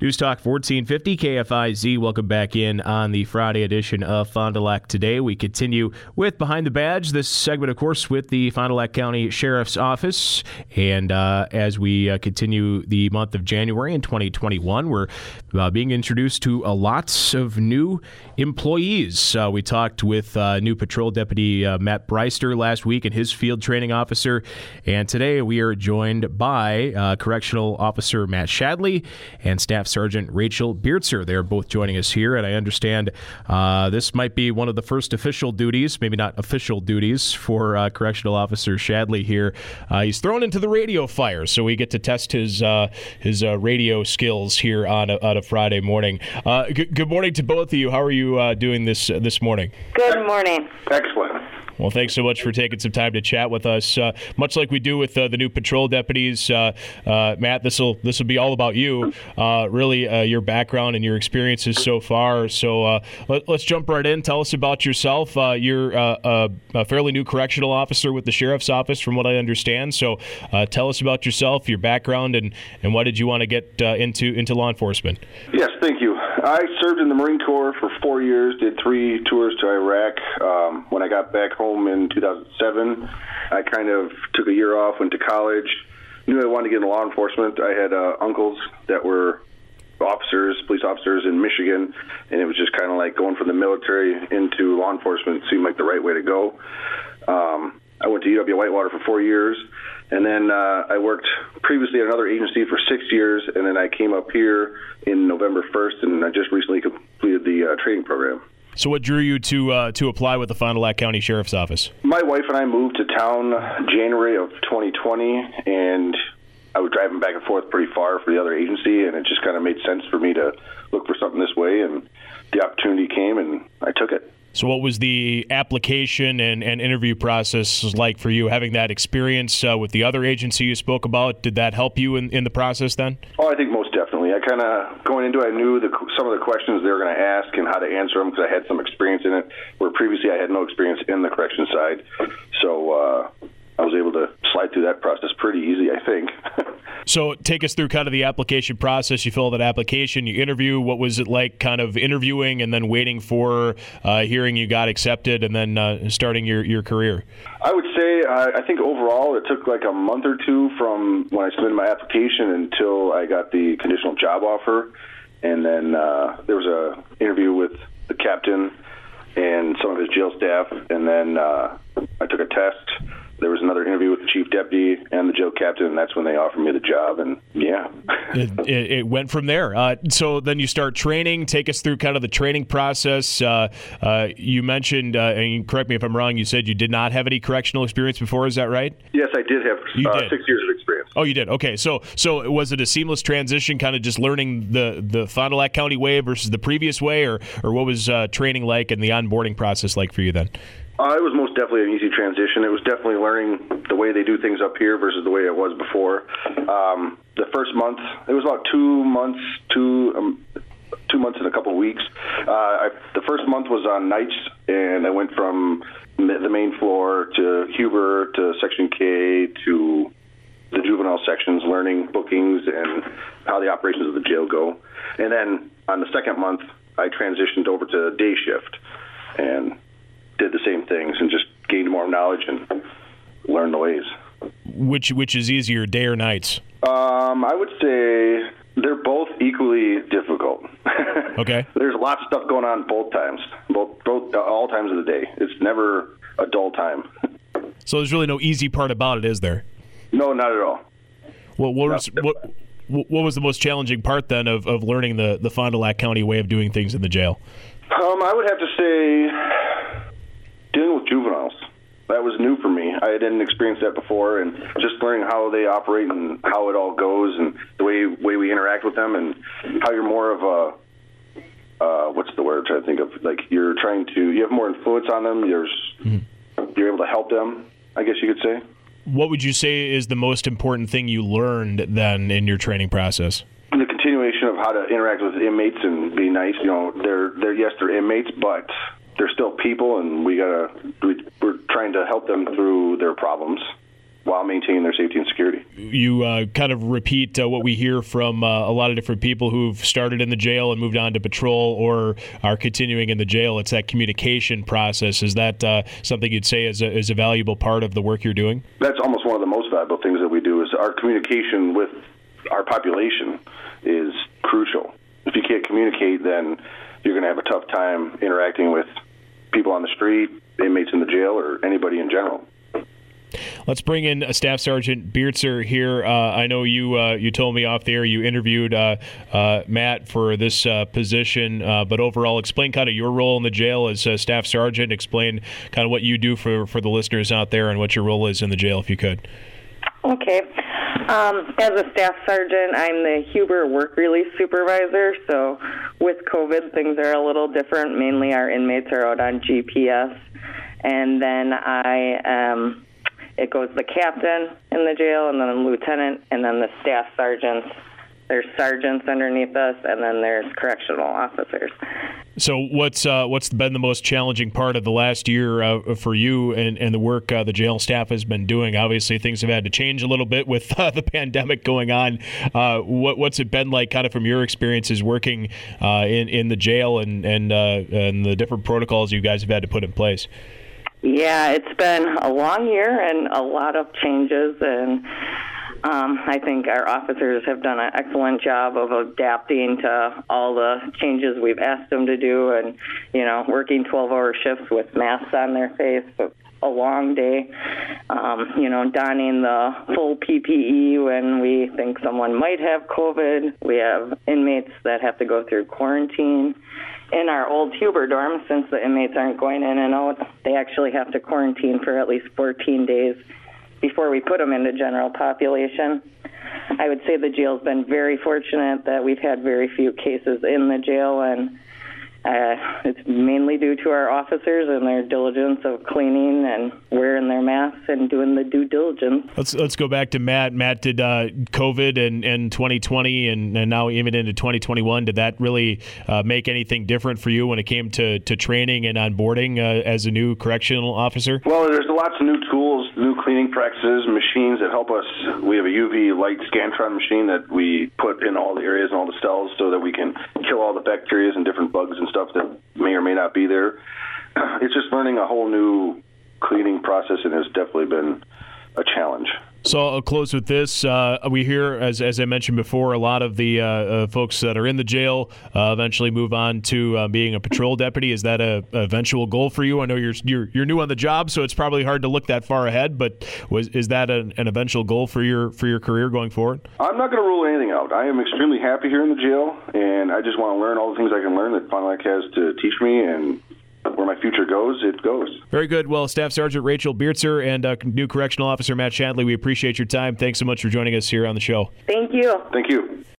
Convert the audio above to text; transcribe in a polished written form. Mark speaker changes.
Speaker 1: News Talk 1450 KFIZ. Welcome back in on the Friday edition of Fond du Lac Today. We continue with Behind the Badge. This segment, of course, with the Fond du Lac County Sheriff's Office. And as we continue the month of January in 2021, we're being introduced to lots of new employees. We talked with new Patrol Deputy Matt Breister last week and his field training officer. And today we are joined by Correctional Officer Matt Shadley and Staff Sergeant Rachel Beertzer. They're both joining us here, and I understand this might be one of the first official duties, maybe not official duties, for Correctional Officer Shadley here. He's thrown into the radio fire, so we get to test his radio skills here on a Friday morning. Good morning to both of you. How are you doing this morning?
Speaker 2: Good morning.
Speaker 3: Excellent.
Speaker 1: Well, thanks so much for taking some time to chat with us. Much like we do with the new patrol deputies, Matt, this will be all about you, really your background and your experiences so far. So let's jump right in. Tell us about yourself. You're a fairly new correctional officer with the Sheriff's Office, from what I understand. So tell us about yourself, your background, and why did you want to get into law enforcement?
Speaker 3: Yes, thank you. I served in the Marine Corps for 4 years, did 3 tours to Iraq. When I got back home in 2007, I kind of took a year off, went to college, knew I wanted to get into law enforcement. I had uncles that were police officers in Michigan, and it was just kind of like going from the military into law enforcement seemed like the right way to go. I went to UW Whitewater for 4 years, and then I worked previously at another agency for 6 years, and then I came up here in November 1st, and I just recently completed the training program.
Speaker 1: So what drew you to apply with the Fond du Lac County Sheriff's Office? My
Speaker 3: wife and I moved to town January of 2020, and I was driving back and forth pretty far for the other agency, and it just kind of made sense for me to look for something this way, and the opportunity came, and I took it.
Speaker 1: So what was the application and interview process like for you, having that experience with the other agency you spoke about? Did that help you in the process then?
Speaker 3: Oh, I think most definitely. I kind of, going into it, I knew some of the questions they were going to ask and how to answer them because I had some experience in it, where previously I had no experience in the correction side. So I was able to slide through that process pretty easy, I think.
Speaker 1: So take us through kind of the application process. You fill out that application, you interview. What was it like kind of interviewing and then waiting for hearing you got accepted and then starting your career?
Speaker 3: I would say I think overall it took like a month or two from when I submitted my application until I got the conditional job offer. And then there was a interview with the captain and some of his jail staff. And then I took a test. There was another interview with the chief deputy and the jail captain, and that's when they offered me the job, and yeah.
Speaker 1: It went from there. So then you start training. Take us through kind of the training process. You mentioned, and correct me if I'm wrong, you said you did not have any correctional experience before. Is that right?
Speaker 3: Yes, I did have 6 years of experience.
Speaker 1: Oh, you did? Okay. So was it a seamless transition, kind of just learning the Fond du Lac County way versus the previous way, or what was training like and the onboarding process like for you then?
Speaker 3: It was most definitely an easy transition. It was definitely learning the way they do things up here versus the way it was before. The first month, it was about 2 months, 2 months and a couple of weeks. The first month was on nights, and I went from the main floor to Huber to Section K to the juvenile sections, learning bookings and how the operations of the jail go. And then on the second month, I transitioned over to day shift and did the same things and just gained more knowledge and learned the ways.
Speaker 1: Which is easier, day or nights?
Speaker 3: I would say they're both equally difficult.
Speaker 1: Okay.
Speaker 3: There's lots of stuff going on both times, all times of the day. It's never a dull time.
Speaker 1: So there's really no easy part about it, is there?
Speaker 3: No, not at all.
Speaker 1: Well, what was the most challenging part then of learning the Fond du Lac County way of doing things in the jail?
Speaker 3: I would have to say dealing with juveniles. That was new for me. I didn't experience that before, and just learning how they operate and how it all goes and the way we interact with them and how you're more of a, what's the word I'm trying to think of? Like you have more influence on them. You're able to help them, I guess you could say.
Speaker 1: What would you say is the most important thing you learned then in your training process?
Speaker 3: The continuation of how to interact with inmates and be nice. You know, they're inmates, but they're still people, and we're trying to help them through their problems while maintaining their safety and security.
Speaker 1: You kind of repeat what we hear from a lot of different people who've started in the jail and moved on to patrol or are continuing in the jail. It's that communication process. Is that something you'd say is a valuable part of the work you're doing?
Speaker 3: That's almost one of the most valuable things that we do. Is our communication with our population is crucial. If you can't communicate, then you're going to have a tough time interacting with people on the street, inmates in the jail, or anybody in general.
Speaker 1: Let's bring in Staff Sergeant Bierzer here. I know you told me off the air you interviewed Matt for this position, but overall, explain kind of your role in the jail as Staff Sergeant. Explain kind of what you do for the listeners out there and what your role is in the jail, if you could.
Speaker 2: Okay. As a Staff Sergeant, I'm the Huber Work Release Supervisor, so with COVID, things are a little different. Mainly our inmates are out on GPS, and then it goes the captain in the jail, and then a lieutenant, and then the staff sergeants. There's sergeants underneath us, and then there's correctional officers.
Speaker 1: So what's been the most challenging part of the last year for you and the work the jail staff has been doing? Obviously, things have had to change a little bit with the pandemic going on. What's it been like kind of from your experiences working in the jail and the different protocols you guys have had to put in place?
Speaker 2: Yeah, it's been a long year and a lot of changes, and I think our officers have done an excellent job of adapting to all the changes we've asked them to do, and, working 12-hour shifts with masks on their face, but a long day, donning the full PPE when we think someone might have COVID. We have inmates that have to go through quarantine. In our old Huber dorm, since the inmates aren't going in and out, they actually have to quarantine for at least 14 days before we put them into general population. I would say the jail's been very fortunate that we've had very few cases in the jail, and it's mainly due to our officers and their diligence of cleaning and wearing their masks and doing the due diligence.
Speaker 1: Let's go back to Matt. Matt, did COVID and 2020 and now even into 2021, did that really make anything different for you when it came to training and onboarding as a new correctional officer?
Speaker 3: Well, there's lots of new tools, new cleaning practices, machines that help us. We have a UV light Scantron machine that we put in all the areas and all the cells so that we can kill all the bacteria and different bugs and stuff that may or may not be there. It's just learning a whole new cleaning process, and has definitely been a challenge.
Speaker 1: So I'll close with this. We hear, as I mentioned before, a lot of the folks that are in the jail eventually move on to being a patrol deputy. Is that a eventual goal for you? I know you're new on the job, so it's probably hard to look that far ahead. But is that an eventual goal for your career going forward?
Speaker 3: I'm not going to rule anything out. I am extremely happy here in the jail, and I just want to learn all the things I can learn that Fond du Lac has to teach me, and where my future goes, it goes.
Speaker 1: Very good. Well, Staff Sergeant Rachel Bierzer and new Correctional Officer Matt Shandley, we appreciate your time. Thanks so much for joining us here on the show.
Speaker 2: Thank you.
Speaker 3: Thank you.